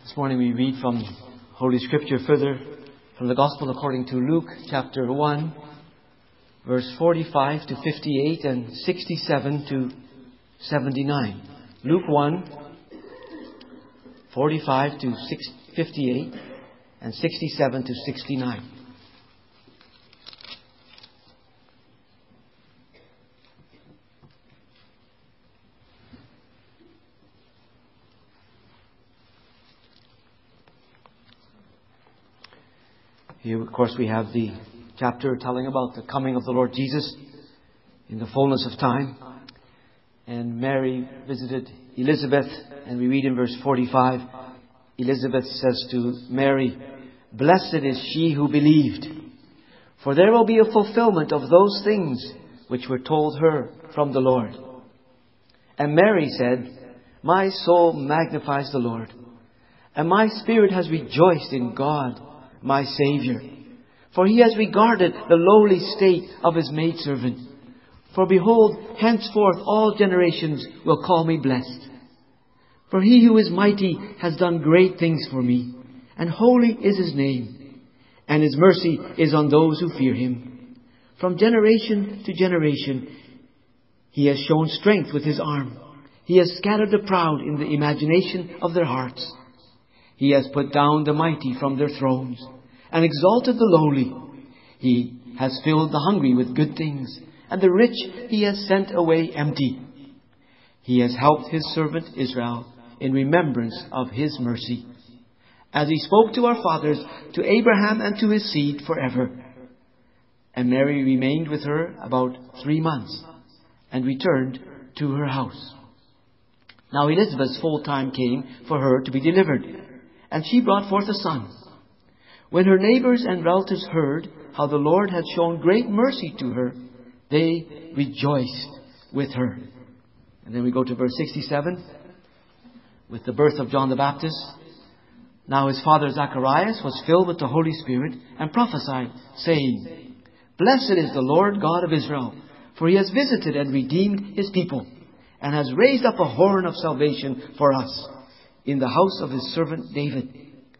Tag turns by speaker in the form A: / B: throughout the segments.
A: This morning we read from Holy Scripture further from the Gospel according to Luke chapter 1, verse 45 to 58 and 67 to 79. Luke 1, 45 to 58 and 67 to 69. Here, of course, we have the chapter telling about the coming of the Lord Jesus in the fullness of time. And Mary visited Elizabeth, and we read in verse 45, Elizabeth says to Mary, "Blessed is she who believed, for there will be a fulfillment of those things which were told her from the Lord." And Mary said, "My soul magnifies the Lord, and my spirit has rejoiced in God, my Saviour. For He has regarded the lowly state of His maidservant. For behold, henceforth all generations will call me blessed. For He who is mighty has done great things for me, and holy is His name, and His mercy is on those who fear Him. From generation to generation He has shown strength with His arm. He has scattered the proud in the imagination of their hearts. He has put down the mighty from their thrones, and exalted the lowly. He has filled the hungry with good things, and the rich He has sent away empty. He has helped His servant Israel in remembrance of His mercy, as He spoke to our fathers, to Abraham and to his seed forever." And Mary remained with her about 3 months, and returned to her house. Now Elizabeth's full time came for her to be delivered, and she brought forth a son. When her neighbors and relatives heard how the Lord had shown great mercy to her, they rejoiced with her. And then we go to verse 67, with the birth of John the Baptist. Now his father Zacharias was filled with the Holy Spirit, and prophesied, saying, "Blessed is the Lord God of Israel, for He has visited and redeemed His people, and has raised up a horn of salvation for us in the house of His servant David,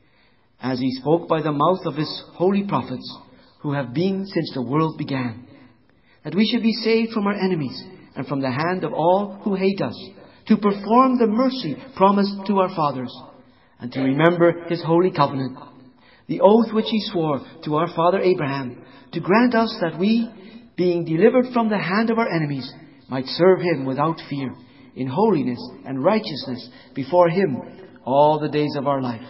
A: as He spoke by the mouth of His holy prophets, who have been since the world began, that we should be saved from our enemies, and from the hand of all who hate us, to perform the mercy promised to our fathers, and to remember His holy covenant, the oath which He swore to our father Abraham, to grant us that we, being delivered from the hand of our enemies, might serve Him without fear, in holiness and righteousness before Him all the days of our life.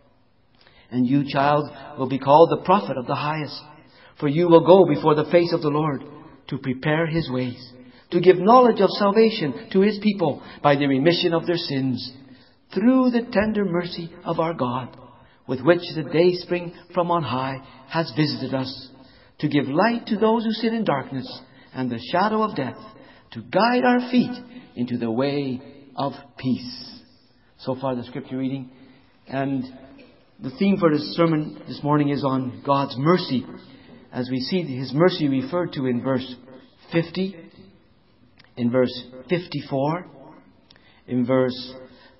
A: And you, child, will be called the prophet of the highest, for you will go before the face of the Lord, to prepare His ways, to give knowledge of salvation to His people by the remission of their sins, through the tender mercy of our God, with which the dayspring from on high has visited us, to give light to those who sit in darkness and the shadow of death, to guide our feet into the way of peace." So far the scripture reading. And the theme for this sermon this morning is on God's mercy, as we see His mercy referred to in verse 50, in verse 54, in verse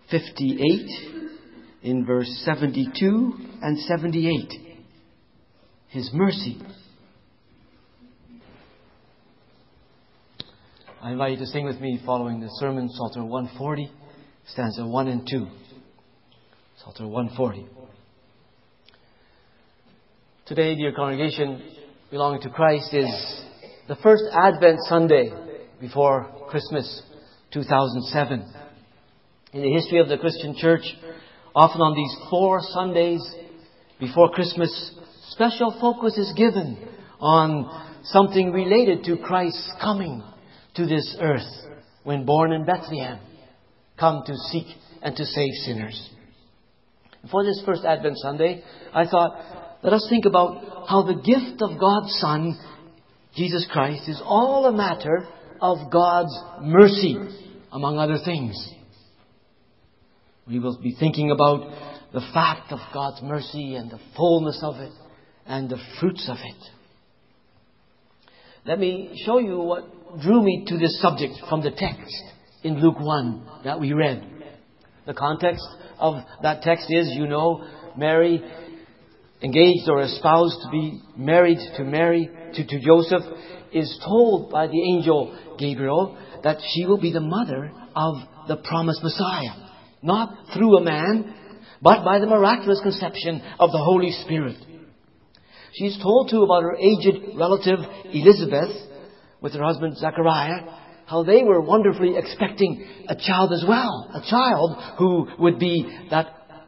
A: 58, in verse 72 and 78. His mercy. I invite you to sing with me following the sermon, Psalter 140, stanza 1 and 2. Psalter 140. Today, dear congregation, belonging to Christ, is the first Advent Sunday before Christmas 2007. In the history of the Christian Church, often on these 4 Sundays before Christmas, special focus is given on something related to Christ's coming to this earth, when born in Bethlehem, come to seek and to save sinners. For this first Advent Sunday, I thought, let us think about how the gift of God's Son, Jesus Christ, is all a matter of God's mercy, among other things. We will be thinking about the fact of God's mercy and the fullness of it and the fruits of it. Let me show you what drew me to this subject from the text in Luke 1 that we read. The context of that text is, Mary, engaged or espoused to be married to Joseph, is told by the angel Gabriel that she will be the mother of the promised Messiah. Not through a man, but by the miraculous conception of the Holy Spirit. She's told too about her aged relative Elizabeth, with her husband Zachariah, how they were wonderfully expecting a child as well. A child who would be the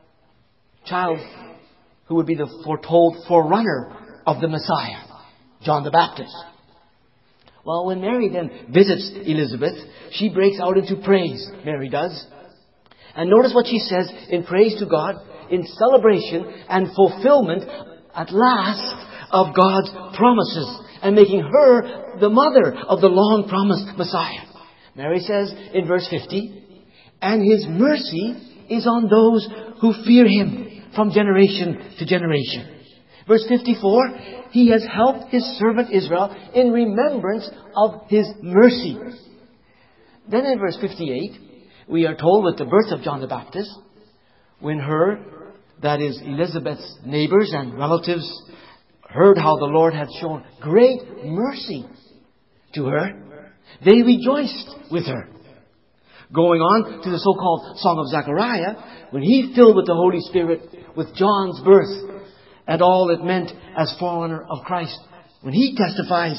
A: foretold forerunner of the Messiah, John the Baptist. Well, when Mary then visits Elizabeth, she breaks out into praise. Mary does. And notice what she says in praise to God, in celebration and fulfillment at last of God's promises, and making her the mother of the long-promised Messiah. Mary says in verse 50, "And His mercy is on those who fear Him from generation to generation." Verse 54, "He has helped His servant Israel in remembrance of His mercy." Then in verse 58, we are told with the birth of John the Baptist, when that is Elizabeth's neighbors and relatives, heard how the Lord had shown great mercy to her, they rejoiced with her. Going on to the so-called Song of Zechariah, when he filled with the Holy Spirit with John's birth and all it meant as forerunner of Christ, when he testifies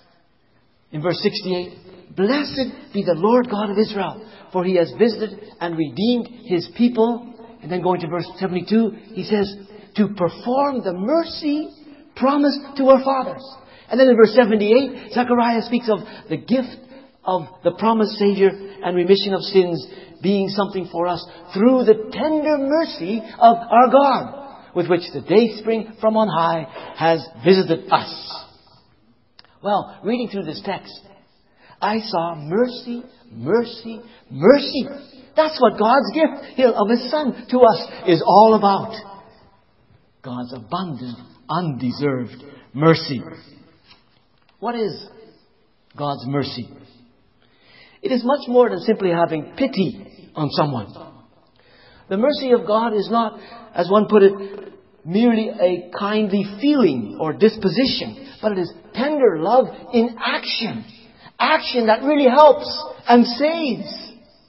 A: in verse 68, "Blessed be the Lord God of Israel, for He has visited and redeemed His people." And then going to verse 72, he says, "To perform the mercy promised to our fathers." And then in verse 78, Zechariah speaks of the gift of the promised Savior and remission of sins being something for us through the tender mercy of our God, with which the dayspring from on high has visited us. Well, reading through this text, I saw mercy, mercy, mercy. That's what God's gift of His Son to us is all about. God's abundant, undeserved mercy. What is God's mercy? It is much more than simply having pity on someone. The mercy of God is not, as one put it, merely a kindly feeling or disposition, but it is tender love in action. Action that really helps and saves.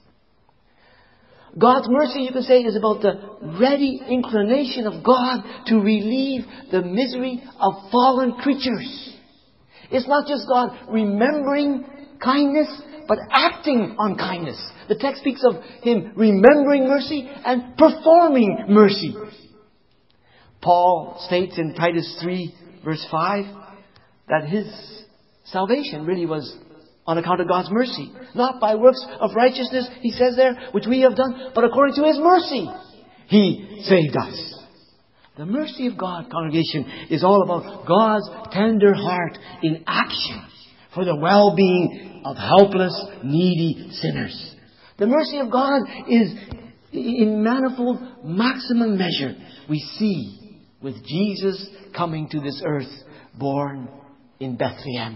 A: God's mercy, you can say, is about the ready inclination of God to relieve the misery of fallen creatures. It's not just God remembering kindness, but acting on kindness. The text speaks of Him remembering mercy and performing mercy. Paul states in Titus 3, verse 5, that his salvation really was on account of God's mercy. Not by works of righteousness, he says there, which we have done, but according to His mercy, He saved us. The mercy of God, congregation, is all about God's tender heart in action for the well-being of helpless, needy sinners. The mercy of God is in manifold, maximum measure we see with Jesus coming to this earth, born in Bethlehem.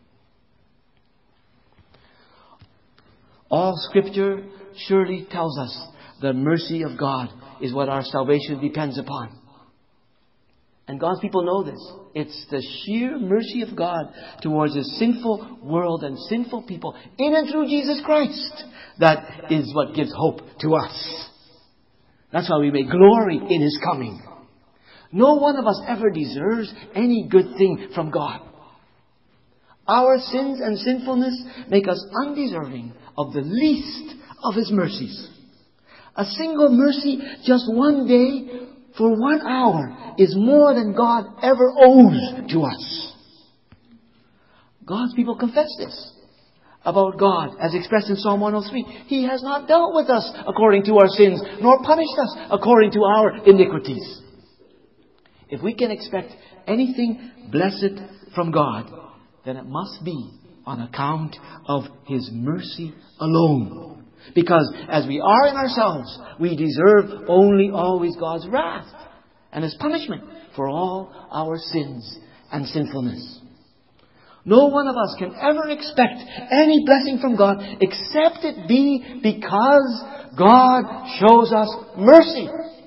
A: All Scripture surely tells us the mercy of God is what our salvation depends upon. And God's people know this. It's the sheer mercy of God towards a sinful world and sinful people in and through Jesus Christ that is what gives hope to us. That's why we may glory in His coming. No one of us ever deserves any good thing from God. Our sins and sinfulness make us undeserving of the least of His mercies. A single mercy, just one day, for 1 hour, is more than God ever owes to us. God's people confess this about God, as expressed in Psalm 103. He has not dealt with us according to our sins, nor punished us according to our iniquities. If we can expect anything blessed from God, then it must be on account of His mercy alone. Because as we are in ourselves, we deserve only always God's wrath and His punishment for all our sins and sinfulness. No one of us can ever expect any blessing from God except it be because God shows us mercy.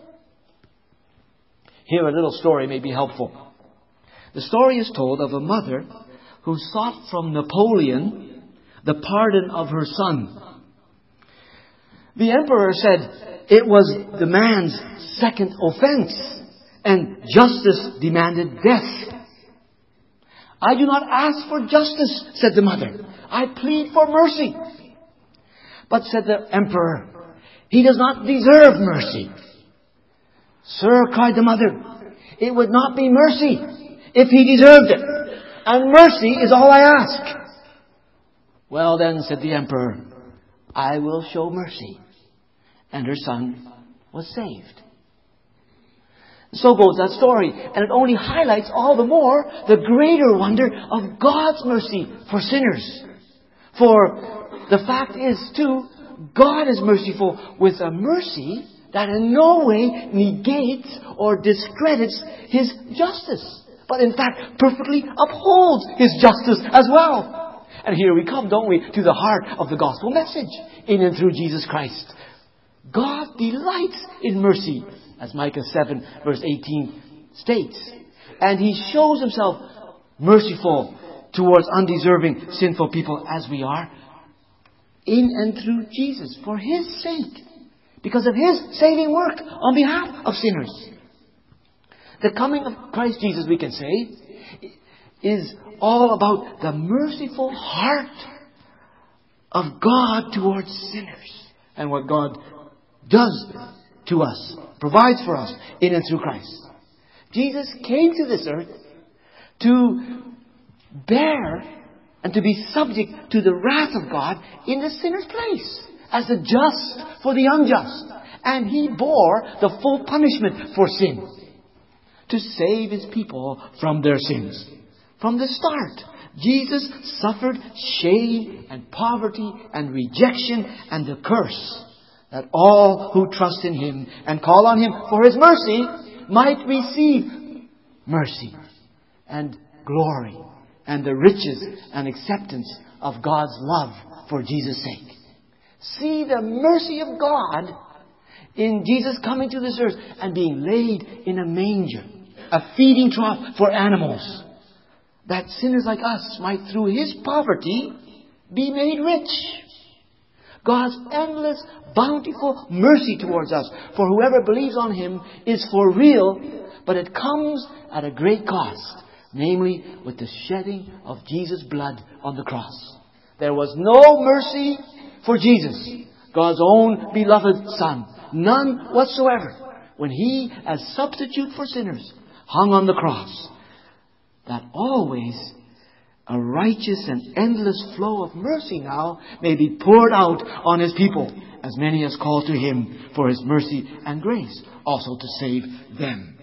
A: Here a little story may be helpful. The story is told of a mother who sought from Napoleon the pardon of her son. The emperor said it was the man's second offense, and justice demanded death. I do not ask for justice, said the mother. I plead for mercy. But, said the emperor, he does not deserve mercy. Sir, cried the mother, it would not be mercy if he deserved it. And mercy is all I ask. Well then, said the emperor, I will show mercy. And her son was saved. So goes that story. And it only highlights all the more the greater wonder of God's mercy for sinners. For the fact is, too, God is merciful with a mercy that in no way negates or discredits His justice, but in fact perfectly upholds His justice as well. And here we come, don't we, to the heart of the gospel message, in and through Jesus Christ. God delights in mercy, as Micah 7 verse 18 states. And He shows Himself merciful towards undeserving, sinful people as we are, in and through Jesus, for His sake, because of His saving work on behalf of sinners. The coming of Christ Jesus, we can say, is all about the merciful heart of God towards sinners, and what God does to us, provides for us in and through Christ. Jesus came to this earth to bear and to be subject to the wrath of God in the sinner's place, as the just for the unjust. And He bore the full punishment for sin, to save His people from their sins. From the start, Jesus suffered shame and poverty and rejection and the curse, that all who trust in Him and call on Him for His mercy might receive mercy and glory and the riches and acceptance of God's love for Jesus' sake. See the mercy of God in Jesus coming to this earth and being laid in a manger, a feeding trough for animals, that sinners like us might, through His poverty, be made rich. God's endless, bountiful mercy towards us, for whoever believes on Him, is for real, but it comes at a great cost, namely with the shedding of Jesus' blood on the cross. There was no mercy for Jesus, God's own beloved Son, none whatsoever, when He, as substitute for sinners, hung on the cross. That always a righteous and endless flow of mercy now may be poured out on His people, as many as call to Him for His mercy and grace, also to save them.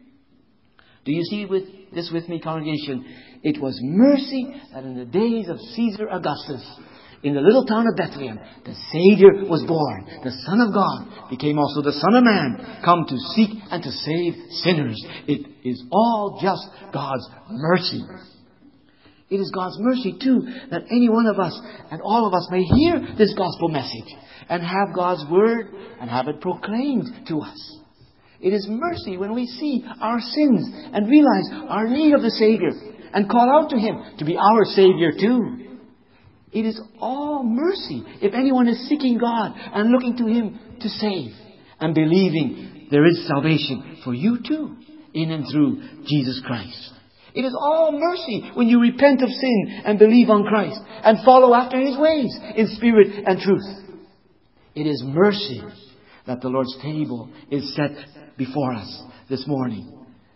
A: Do you see this with me, congregation? It was mercy that in the days of Caesar Augustus, in the little town of Bethlehem, the Savior was born. The Son of God became also the Son of Man, come to seek and to save sinners. It is all just God's mercy. It is God's mercy, too, that any one of us and all of us may hear this gospel message and have God's word and have it proclaimed to us. It is mercy when we see our sins and realize our need of the Savior and call out to Him to be our Savior, too. It is all mercy if anyone is seeking God and looking to Him to save and believing there is salvation for you, too, in and through Jesus Christ. It is all mercy when you repent of sin and believe on Christ and follow after His ways in spirit and truth. It is mercy that the Lord's table is set before us this morning.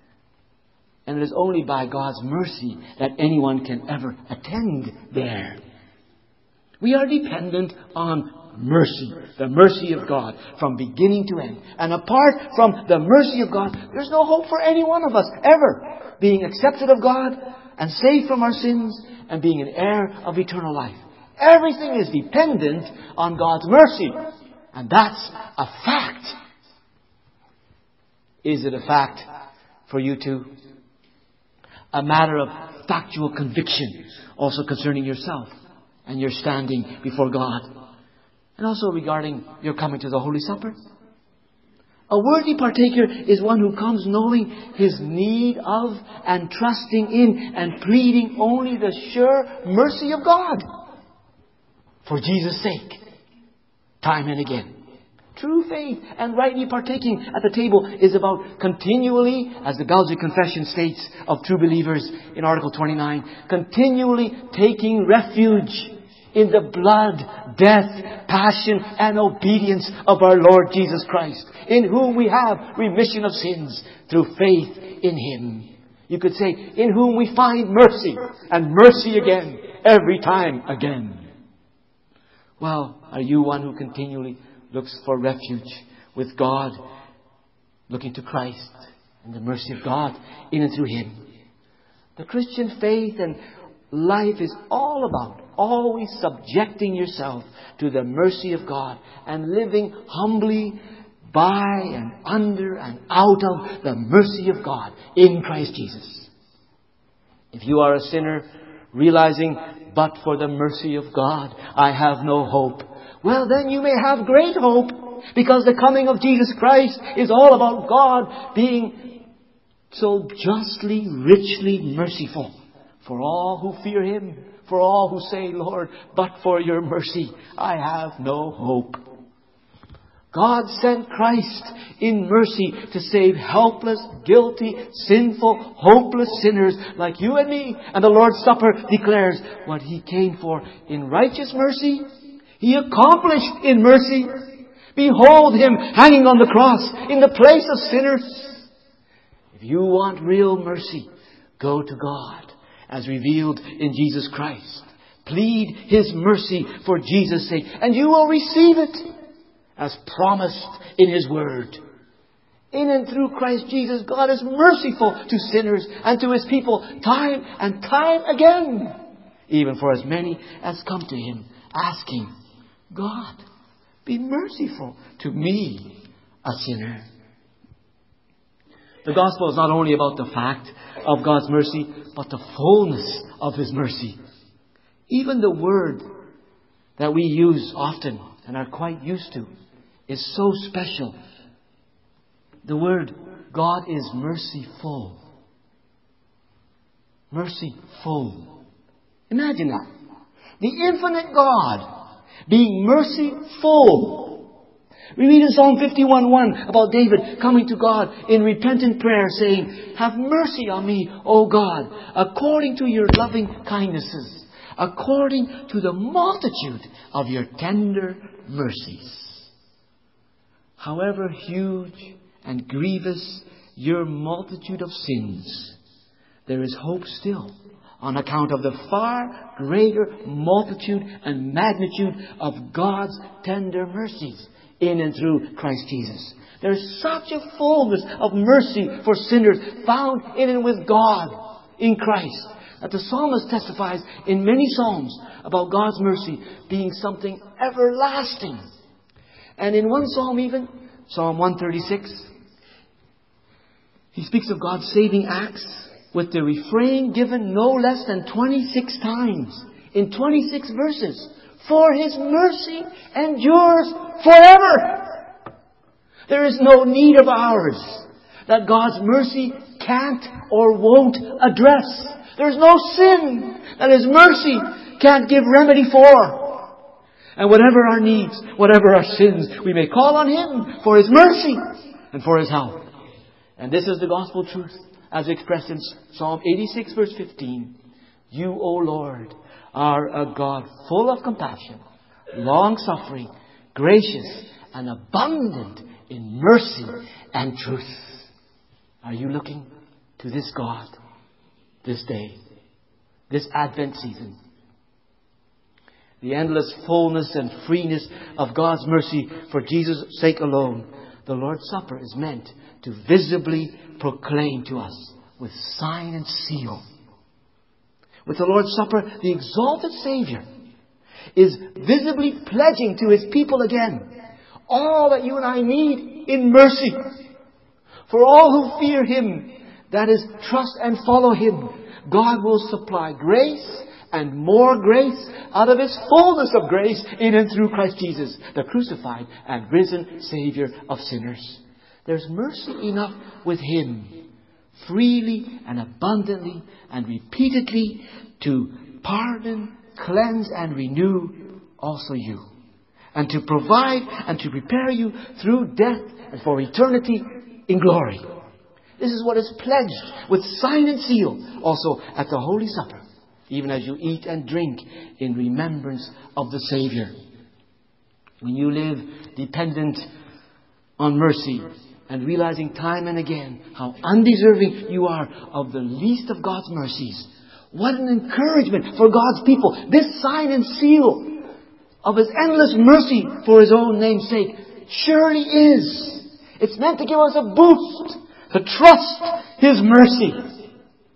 A: And it is only by God's mercy that anyone can ever attend there. We are dependent on mercy, the mercy of God, from beginning to end. And apart from the mercy of God, there's no hope for any one of us ever being accepted of God and saved from our sins and being an heir of eternal life. Everything is dependent on God's mercy. And that's a fact. Is it a fact for you too? a matter of factual conviction, also concerning yourself and your standing before God. And also regarding your coming to the Holy Supper. A worthy partaker is one who comes knowing his need of and trusting in and pleading only the sure mercy of God. For Jesus' sake. Time and again. True faith and rightly partaking at the table is about continually, as the Belgic Confession states of true believers in Article 29, continually taking refuge in the blood, death, passion, and obedience of our Lord Jesus Christ, in whom we have remission of sins through faith in Him. You could say, in whom we find mercy, and mercy again, every time again. Well, are you one who continually looks for refuge with God, looking to Christ and the mercy of God in and through Him? The Christian faith and life is all about always subjecting yourself to the mercy of God and living humbly by and under and out of the mercy of God in Christ Jesus. If you are a sinner realizing, but for the mercy of God, I have no hope, well, then you may have great hope, because the coming of Jesus Christ is all about God being so justly, richly merciful for all who fear Him, for all who say, Lord, but for your mercy, I have no hope. God sent Christ in mercy to save helpless, guilty, sinful, hopeless sinners like you and me. And the Lord's Supper declares what He came for in righteous mercy, He accomplished in mercy. Behold Him hanging on the cross in the place of sinners. If you want real mercy, go to God as revealed in Jesus Christ. Plead His mercy for Jesus' sake, and you will receive it as promised in His Word. In and through Christ Jesus, God is merciful to sinners and to His people time and time again, even for as many as come to Him asking, God, be merciful to me, a sinner. The gospel is not only about the fact of God's mercy, but the fullness of His mercy. Even the word that we use often and are quite used to is so special. The word, God is merciful. Merciful. Imagine that. The infinite God being merciful. We read in Psalm 51:1 about David coming to God in repentant prayer saying, have mercy on me, O God, according to your loving kindnesses, according to the multitude of your tender mercies. However huge and grievous your multitude of sins, there is hope still on account of the far greater multitude and magnitude of God's tender mercies in and through Christ Jesus. There is such a fullness of mercy for sinners found in and with God in Christ, that the psalmist testifies in many psalms about God's mercy being something everlasting. And in one psalm even, Psalm 136, he speaks of God's saving acts with the refrain given no less than 26 times in 26 verses. For His mercy endures forever. There is no need of ours that God's mercy can't or won't address. There's no sin that His mercy can't give remedy for. And whatever our needs, whatever our sins, we may call on Him for His mercy and for His help. And this is the gospel truth as expressed in Psalm 86 verse 15. You, O Lord, are a God full of compassion, long-suffering, gracious, and abundant in mercy and truth. Are you looking to this God this day, this Advent season? The endless fullness and freeness of God's mercy for Jesus' sake alone, the Lord's Supper is meant to visibly proclaim to us with sign and seal. With the Lord's Supper, the exalted Savior is visibly pledging to His people again all that you and I need in mercy. For all who fear Him, that is, trust and follow Him, God will supply grace and more grace out of His fullness of grace in and through Christ Jesus, the crucified and risen Savior of sinners. There's mercy enough with Him, freely and abundantly and repeatedly, to pardon, cleanse and renew also you, and to provide and to prepare you through death and for eternity in glory. This is what is pledged with sign and seal also at the Holy Supper, even as you eat and drink in remembrance of the Savior. When you live dependent on mercy and realizing time and again how undeserving you are of the least of God's mercies, what an encouragement for God's people. This sign and seal of His endless mercy for His own name's sake surely is. It's meant to give us a boost to trust His mercy.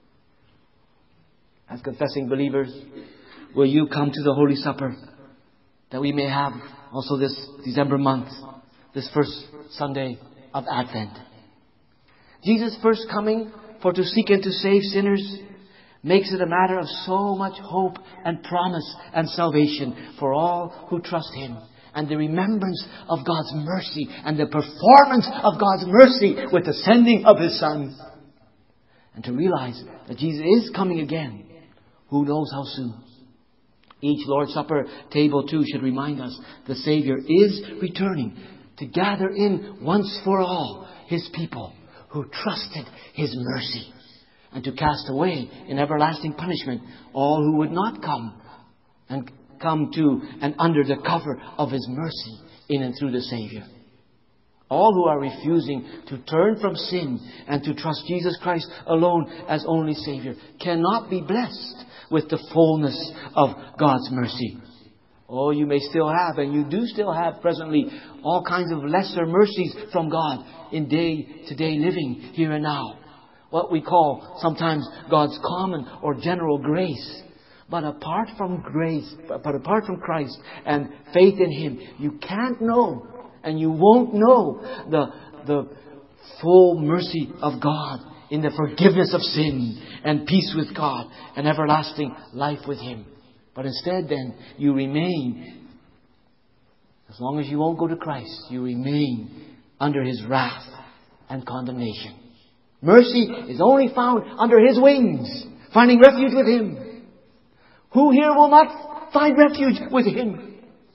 A: As confessing believers, will you come to the Holy Supper that we may have also this December month, this first Sunday of Advent? Jesus' first coming for to seek and to save sinners makes it a matter of so much hope and promise and salvation for all who trust Him, and the remembrance of God's mercy and the performance of God's mercy with the sending of His Son. And to realize that Jesus is coming again. Who knows how soon? Each Lord's Supper table too should remind us the Savior is returning to gather in once for all His people who trusted His mercy, and to cast away in everlasting punishment all who would not come to and under the cover of His mercy in and through the Savior. All who are refusing to turn from sin and to trust Jesus Christ alone as only Savior cannot be blessed with the fullness of God's mercy. Oh, you may still have, and you do still have presently, all kinds of lesser mercies from God in day-to-day living here and now. What we call sometimes God's common or general grace. But apart from Christ and faith in Him, you can't know and you won't know the full mercy of God in the forgiveness of sin and peace with God and everlasting life with Him. But instead then, you remain, as long as you won't go to Christ, you remain under His wrath and condemnation. Mercy is only found under His wings, finding refuge with Him. Who here will not find refuge with Him?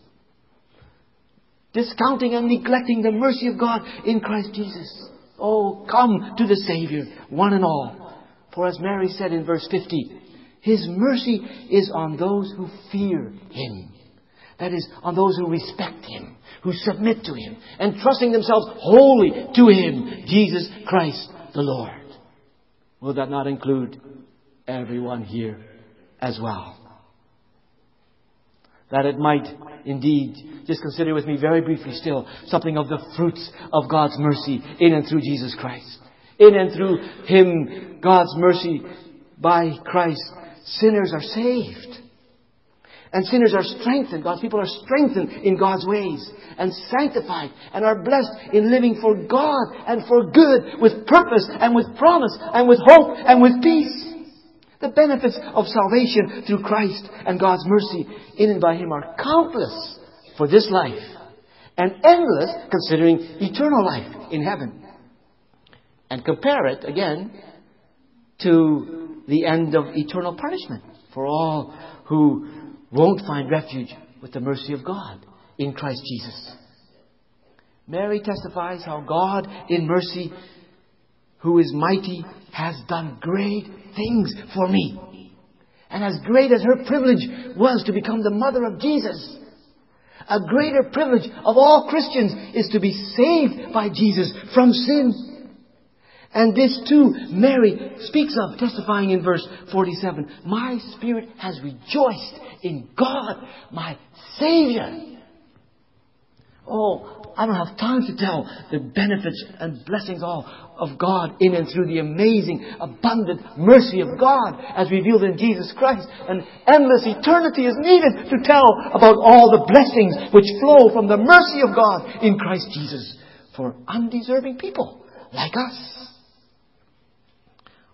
A: Discounting and neglecting the mercy of God in Christ Jesus. Oh, come to the Savior, one and all. For as Mary said in verse 50, His mercy is on those who fear Him. That is, on those who respect Him, who submit to Him, entrusting themselves wholly to Him, Jesus Christ the Lord. Will that not include everyone here as well? That it might indeed, just consider with me very briefly still, something of the fruits of God's mercy in and through Jesus Christ. In and through Him, God's mercy by Christ, sinners are saved. And sinners are strengthened. God's people are strengthened in God's ways and sanctified and are blessed in living for God and for good, with purpose and with promise and with hope and with peace. The benefits of salvation through Christ and God's mercy in and by Him are countless for this life and endless considering eternal life in heaven. And compare it again to the end of eternal punishment for all who won't find refuge with the mercy of God in Christ Jesus. Mary testifies how God in mercy, who is mighty, has done great things for me. And as great as her privilege was to become the mother of Jesus, a greater privilege of all Christians is to be saved by Jesus from sin. And this too, Mary speaks of, testifying in verse 47, my spirit has rejoiced in God, my Savior. Oh, I don't have time to tell the benefits and blessings all of God in and through the amazing, abundant mercy of God as revealed in Jesus Christ. An endless eternity is needed to tell about all the blessings which flow from the mercy of God in Christ Jesus for undeserving people like us.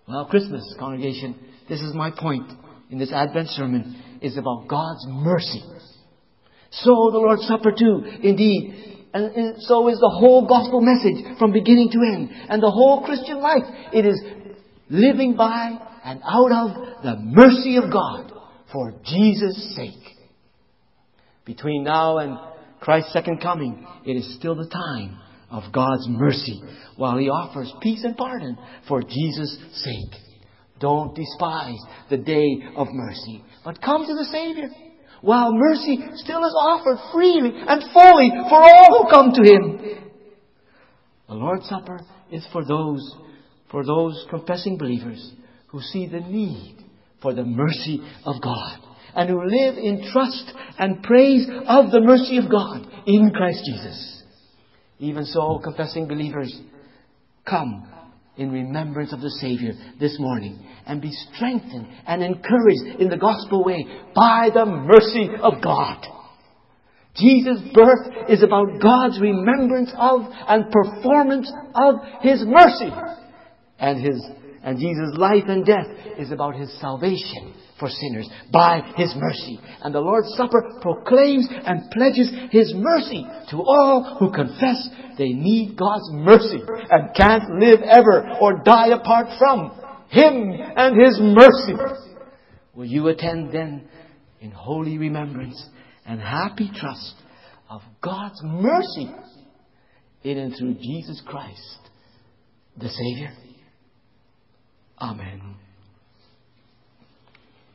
A: Well, Christmas, congregation, this is my point in this Advent sermon, is about God's mercy. So the Lord's Supper too, indeed. And so is the whole gospel message from beginning to end. And the whole Christian life. It is living by and out of the mercy of God for Jesus' sake. Between now and Christ's second coming, it is still the time of God's mercy, while He offers peace and pardon for Jesus' sake. Don't despise the day of mercy, but come to the Savior, while mercy still is offered freely and fully for all who come to Him. The Lord's Supper is for those confessing believers who see the need for the mercy of God, and who live in trust and praise of the mercy of God in Christ Jesus. Even so, confessing believers, come in remembrance of the Savior this morning and be strengthened and encouraged in the gospel way by the mercy of God. Jesus' birth is about God's remembrance of and performance of His mercy. And Jesus' life and death is about His salvation for sinners by His mercy. And the Lord's Supper proclaims and pledges His mercy to all who confess they need God's mercy and can't live ever or die apart from Him and His mercy. Will you attend then in holy remembrance and happy trust of God's mercy in and through Jesus Christ, the Savior? Amen.